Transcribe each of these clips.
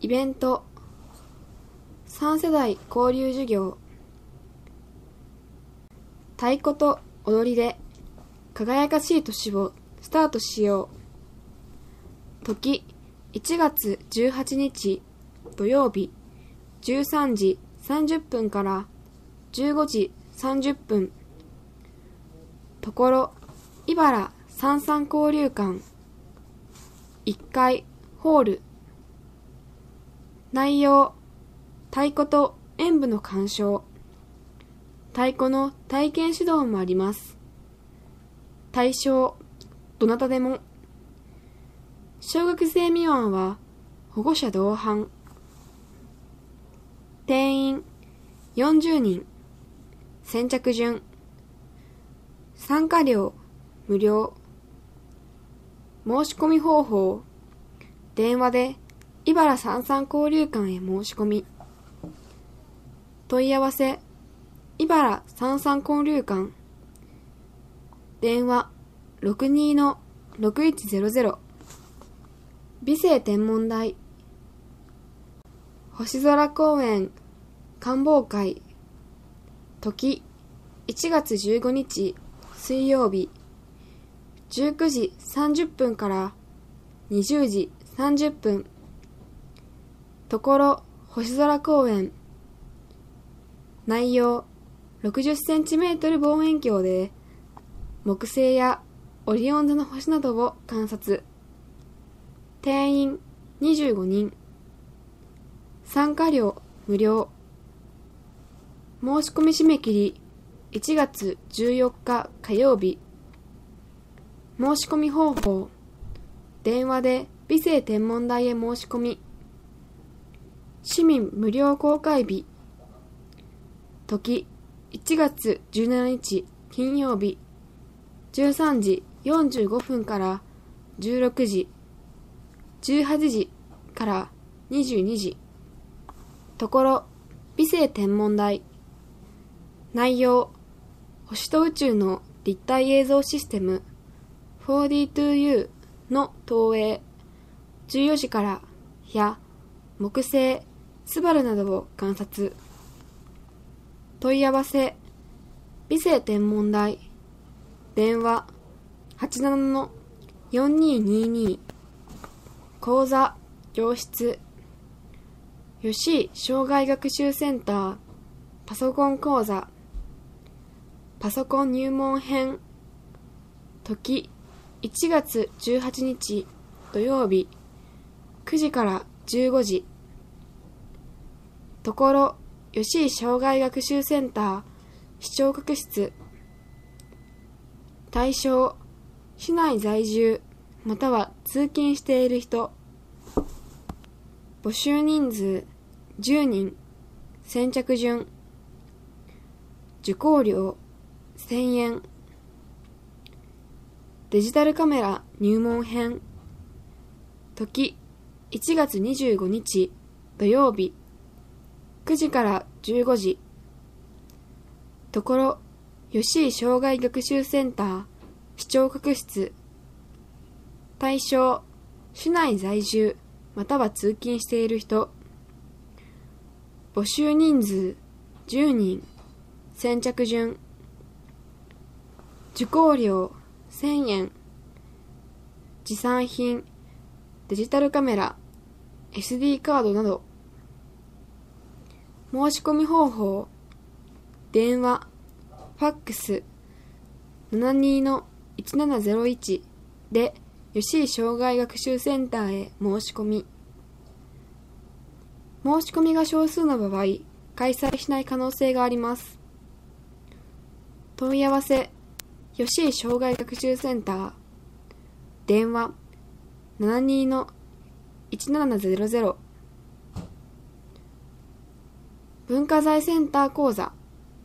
イベント、3世代交流授業、太鼓と踊りで輝かしい年をスタートしよう。時、1月18日土曜日13時30分から15時30分。ところ、茨三々交流館1階ホール。内容、太鼓と演舞の鑑賞。太鼓の体験指導もあります。対象、どなたでも。小学生未満は保護者同伴。定員40人。先着順。参加料無料。申し込み方法、電話で茨三々交流館へ申し込み。問い合わせ、茨三々交流館。電話62-6100。美星天文台。星空公園観望会。時、1月15日水曜日19時30分から20時30分。ところ、星空公園。内容、60センチメートル望遠鏡で木星やオリオン座の星などを観察。定員25人。参加料無料。申し込み締め切り1月14日火曜日。申し込み方法、電話で美星天文台へ申し込み。市民無料公開日。時、1月17日金曜日13時45分から16時、18時から22時。ところ、美星天文台。内容、星と宇宙の立体映像システム 4D2U の投影。14時からや木星、スバルなどを観察。問い合わせ、美星天文台。電話87-4222。講座、教室。吉井障害学習センターパソコン講座。パソコン入門編。時、1月18日土曜日9時から15時。ところ、吉井障害学習センター視聴覚室。対象、市内在住または通勤している人。募集人数10人。先着順。受講料1000円。デジタルカメラ入門編。時、1月25日土曜日9時から15時。ところ、吉井障害学習センター視聴覚室。対象、市内在住または通勤している人。募集人数10人。先着順。受講料1000円。持参品、デジタルカメラ、SD カードなど。申し込み方法、電話、ファックス 72-1701 で吉井障害学習センターへ申し込み。申し込みが少数の場合、開催しない可能性があります。問い合わせ、吉井障害学習センター。電話72-1700。文化財センター講座。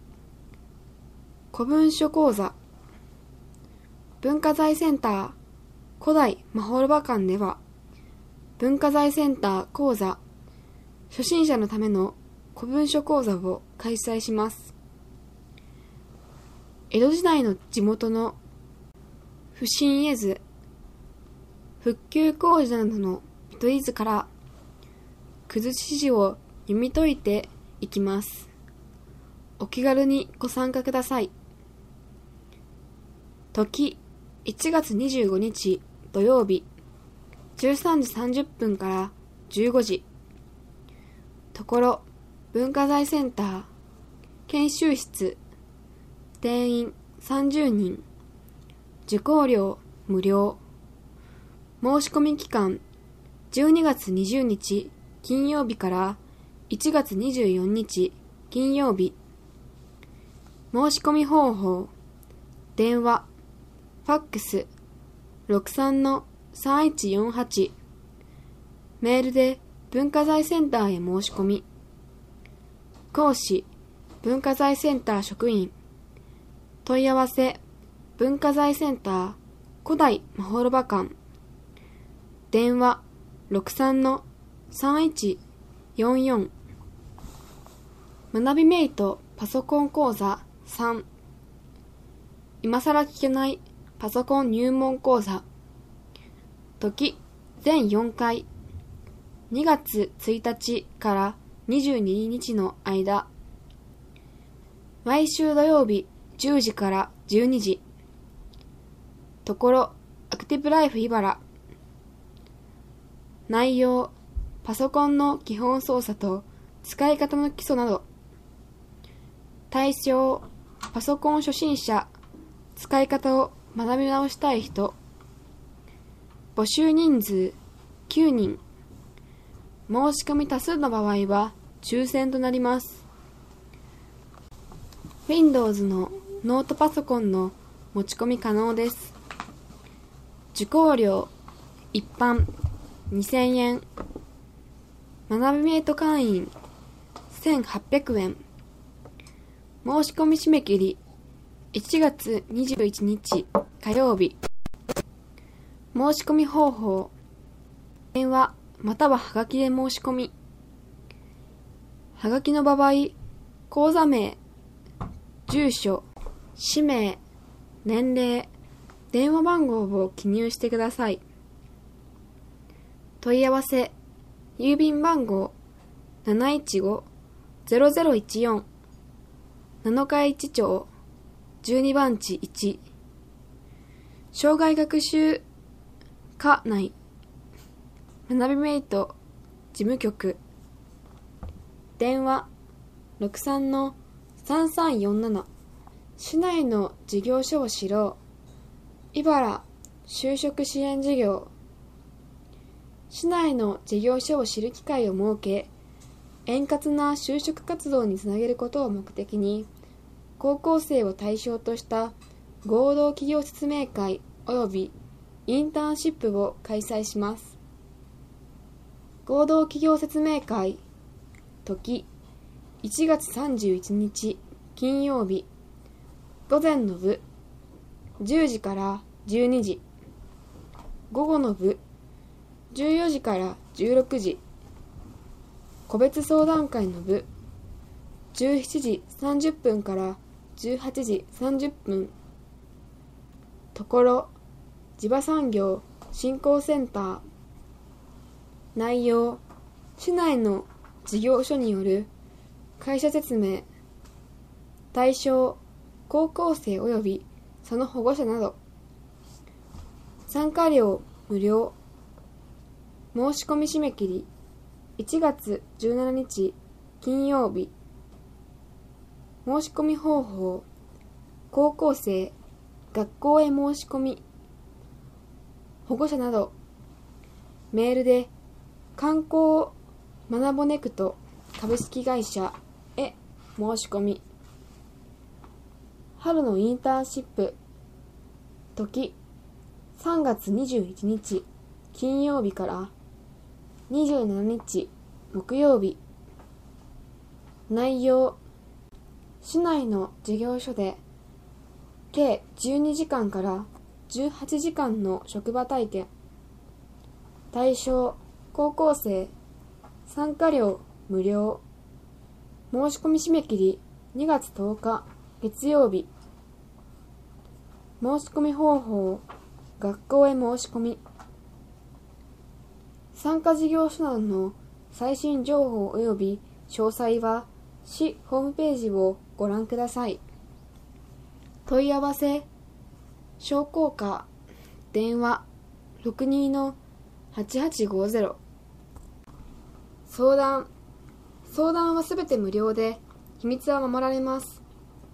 古文書講座。文化財センター古代まほろば館では、文化財センター講座初心者のための古文書講座を開催します。江戸時代の地元の不審絵図、復旧工事などの糸地図からくず指示を読み解いていきます。お気軽にご参加ください。時、1月25日土曜日、13時30分から15時。ところ、文化財センター、研修室、定員30人、受講料無料。申し込み期間、12月20日金曜日から1月24日金曜日。申し込み方法、電話、ファックス、63-3148、メールで文化財センターへ申し込み。講師、文化財センター職員。問い合わせ、文化財センター古代まほろば館。電話、63-3144。学びメイトパソコン講座3。今更聞けないパソコン入門講座。時、全4回。2月1日から22日の間。毎週土曜日10時から12時。ところ、アクティブライフ茨。内容、パソコンの基本操作と使い方の基礎など。対象、パソコン初心者、使い方を学び直したい人。募集人数9人。申し込み多数の場合は抽選となります。Windows のノートパソコンの持ち込み可能です。受講料、一般2000円。学びメイト会員1800円。申し込み締め切り1月21日火曜日。申し込み方法、電話またははがきで申し込み。はがきの場合、口座名、住所、氏名、年齢、電話番号を記入してください。問い合わせ、郵便番号 715-0014 七日市町12番地1。障害学習課内学びメイト事務局。電話 63-3347。市内の事業所を知ろう。茨就職支援事業。市内の事業所を知る機会を設け、円滑な就職活動につなげることを目的に、高校生を対象とした合同企業説明会及びインターンシップを開催します。合同企業説明会、時、1月31日金曜日、午前の部、10時から12時、午後の部、14時から16時、個別相談会の部、17時30分から18時30分。ところ、地場産業振興センター。内容、市内の事業所による会社説明。対象、高校生及びその保護者など。参加料無料。申し込み締め切り1月17日金曜日。申し込み方法、高校生、学校へ申し込み、保護者など。メールで観光まなぼネクト株式会社へ申し込み。春のインターンシップ、時3月21日金曜日から27日木曜日。内容、市内の事業所で計12時間から18時間の職場体験。対象、高校生。参加料無料。申し込み締め切り2月10日月曜日。申し込み方法、学校へ申し込み。参加事業所などの最新情報及び詳細は市ホームページをご覧ください。問い合わせ商工課電話62-8850。相談はすべて無料で秘密は守られます。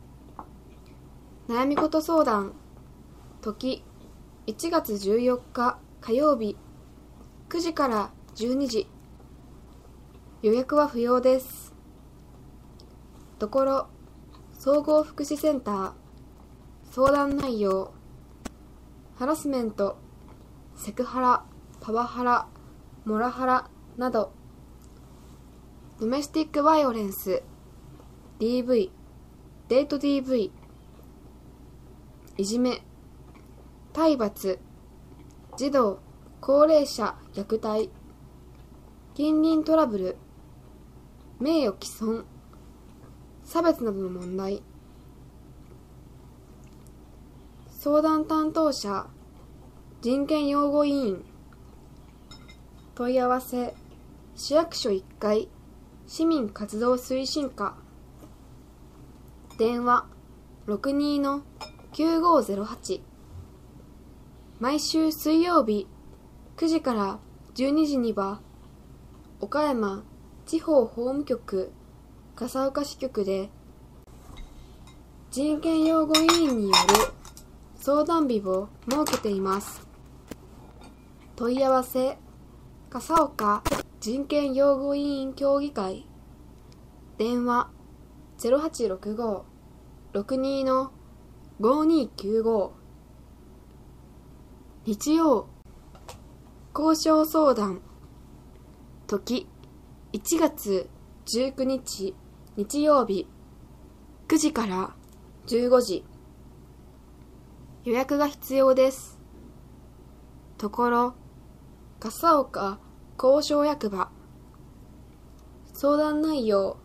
悩み事相談時1月14日火曜日9時から12時。予約は不要です。ところ総合福祉センター。相談内容ハラスメント、セクハラ、パワハラ、モラハラなど、ドメスティックバイオレンス、DV、デート DV、いじめ、体罰、児童、高齢者虐待、近隣トラブル、名誉毀損、差別などの問題。相談担当者、人権擁護委員。問い合わせ、市役所1階、市民活動推進課。電話、62-9508。毎週水曜日、9時から12時には、岡山地方法務局笠岡支局で、人権擁護委員による相談日を設けています。問い合わせ、笠岡人権擁護委員協議会。電話、0865-62-5295。日曜、交渉相談。時、1月19日日曜日、9時から15時。予約が必要です。ところ、笠岡交渉役場。相談内容、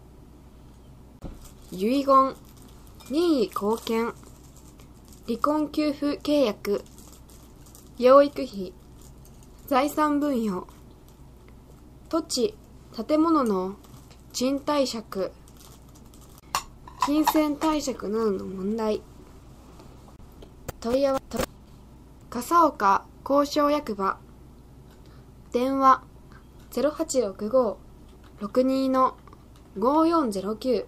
遺言、任意後見、離婚給付契約、養育費、財産分与、土地、建物の賃貸借、金銭貸借などの問題。問い合わせ、笠岡交渉役場。電話、0865-62-5409。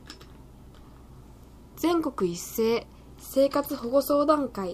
全国一斉生活保護相談会。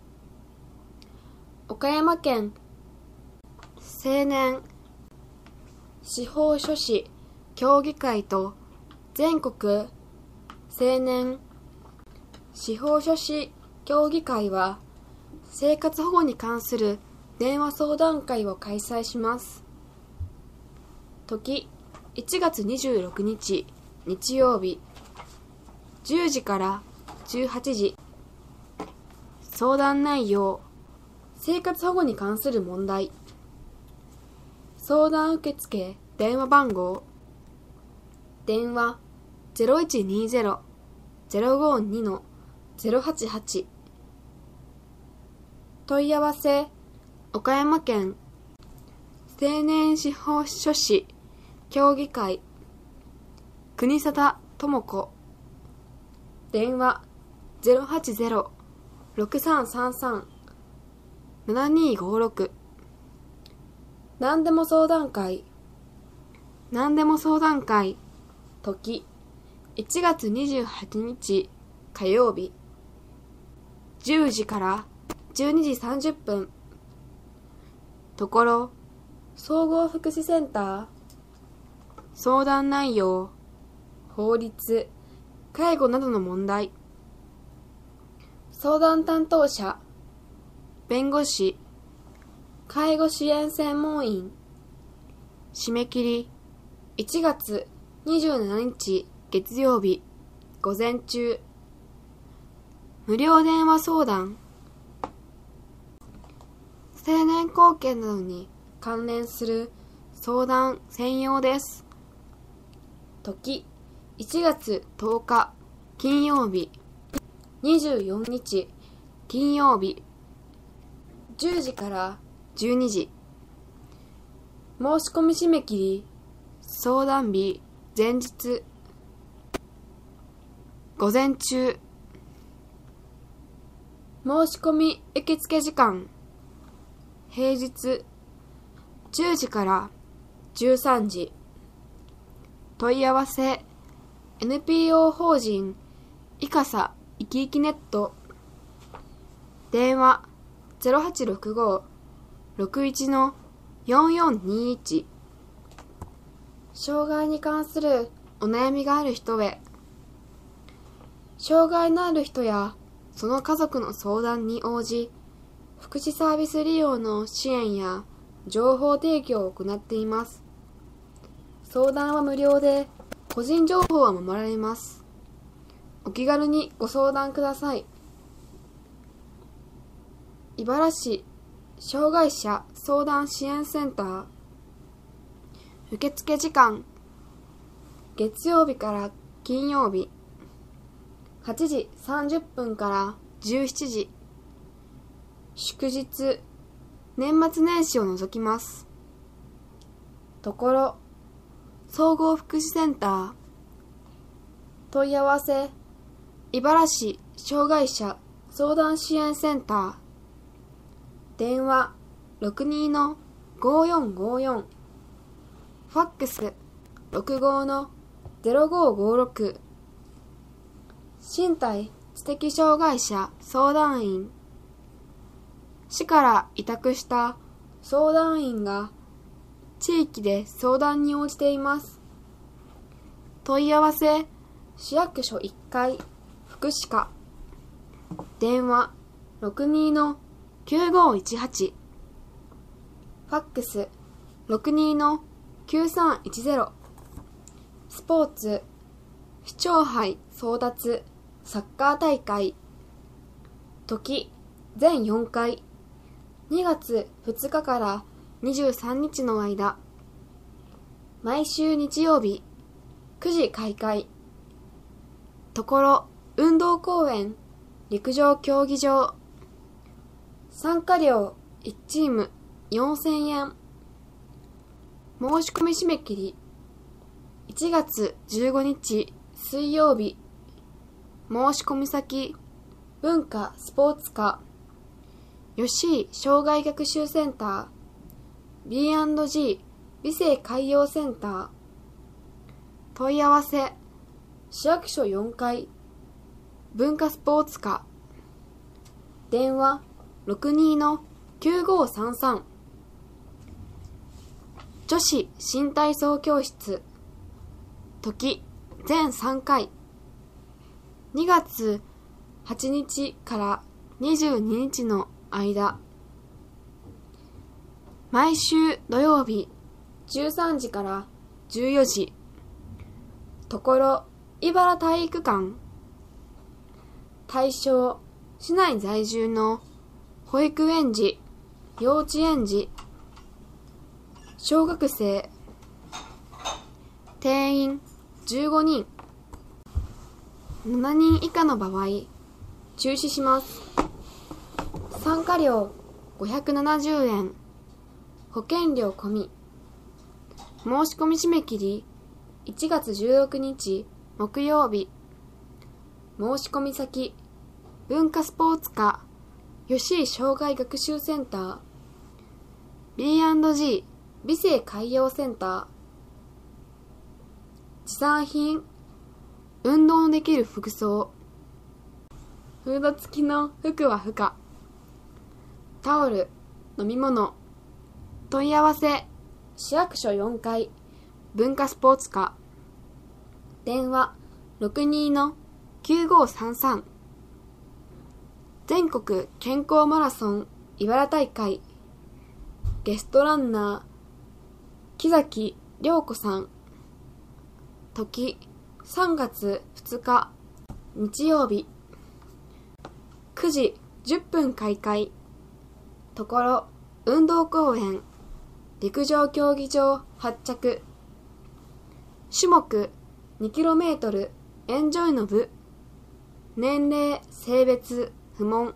岡山県青年司法書士協議会と全国青年司法書士協議会は生活保護に関する電話相談会を開催します。時1月26日日曜日10時から18時。相談内容、生活保護に関する問題。相談受付電話番号。電話 0120-052-088。問い合わせ、岡山県青年司法書士協議会国定智子。電話 080-6333-7256。何でも相談会。時1月28日火曜日10時から12時30分。ところ総合福祉センター。相談内容、法律、介護などの問題。相談担当者、弁護士、介護支援専門員。締め切り1月27日月曜日午前中。無料電話相談。成年後見などに関連する相談専用です。時1月10日金曜日24日金曜日10時から12時。申し込み締め切り相談日前日午前中申し込み受付時間平日10時から13時問い合わせ NPO 法人いかさいきいきネット電話 0865-61-4421 障害に関するお悩みがある人へ障害のある人やその家族の相談に応じ福祉サービス利用の支援や情報提供を行っています。相談は無料で個人情報は守られます。お気軽にご相談ください。茨市障害者相談支援センター受付時間月曜日から金曜日8時30分から17時祝日年末年始を除きます。ところ総合福祉センター問い合わせ茨市障害者相談支援センター電話 62-5454 ファックス 65-0556 身体知的障害者相談員市から委託した相談員が地域で相談に応じています。問い合わせ市役所1階福祉課電話 62-9518 ファックス 62-9310 スポーツ市長杯争奪サッカー大会時全4回2月2日から23日の間毎週日曜日9時開会ところ運動公園陸上競技場参加料1チーム4000円申し込み締め切り1月15日水曜日申し込み先文化スポーツ課吉井障害学習センター B&G 美生海洋センター問い合わせ市役所4階文化スポーツ課電話 62-9533 女子新体操教室時全3回2月8日から22日の間毎週土曜日13時から14時ところ茨体育館対象市内在住の保育園児幼稚園児小学生定員15人7人以下の場合中止します。参加料570円保険料込み申し込み締め切り1月16日木曜日申し込み先文化スポーツ課吉井障害学習センター B&G 美生海洋センター持参品運動のできる服装フード付きの服は不可タオル飲み物問い合わせ市役所4階文化スポーツ課電話 62-9533 全国健康マラソン茨大会ゲストランナー木崎涼子さん時3月2日日曜日9時10分開会ところ運動公園陸上競技場発着種目 2km エンジョイの部年齢性別不問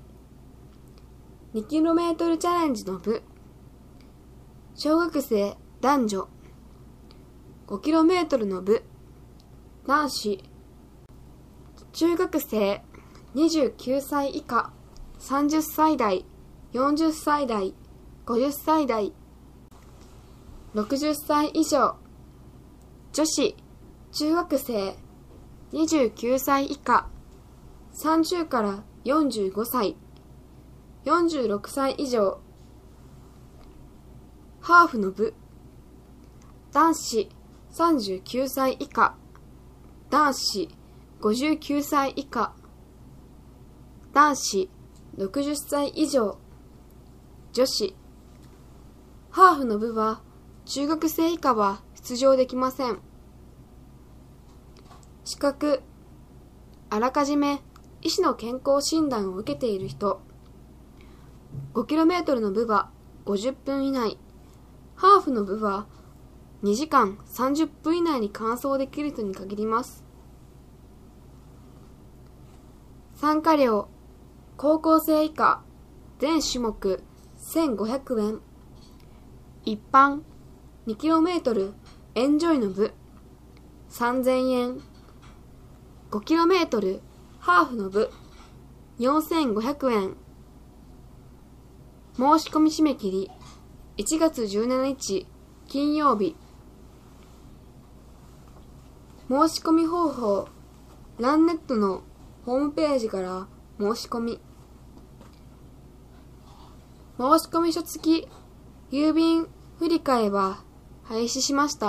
2km チャレンジの部小学生男女 5km の部、男子、中学生、29歳以下、30歳代、40歳代、50歳代、60歳以上、女子、中学生、29歳以下、30から45歳、46歳以上、ハーフの部、男子39歳以下、男子59歳以下、男子60歳以上、女子、ハーフの部は中学生以下は出場できません。資格、あらかじめ医師の健康診断を受けている人、5km の部は50分以内、ハーフの部は2時間30分以内に完走できる人に限ります。参加料、高校生以下、全種目1500円。一般 2km エンジョイの部3000円。5km ハーフの部4500円。申し込み締め切り1月17日金曜日。申し込み方法、ランネットのホームページから申し込み。申し込み書付き郵便振替は廃止しました。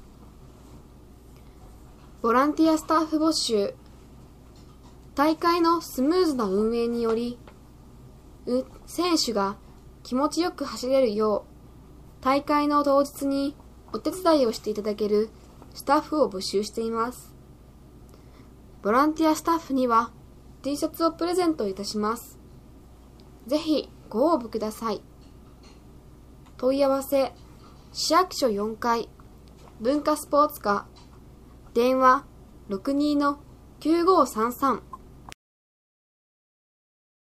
ボランティアスタッフ募集。大会のスムーズな運営により、選手が気持ちよく走れるよう、大会の当日にお手伝いをしていただけるスタッフを募集しています。ボランティアスタッフには T シャツをプレゼントいたします。ぜひご応募ください。問い合わせ、市役所4階、文化スポーツ課、電話62-9533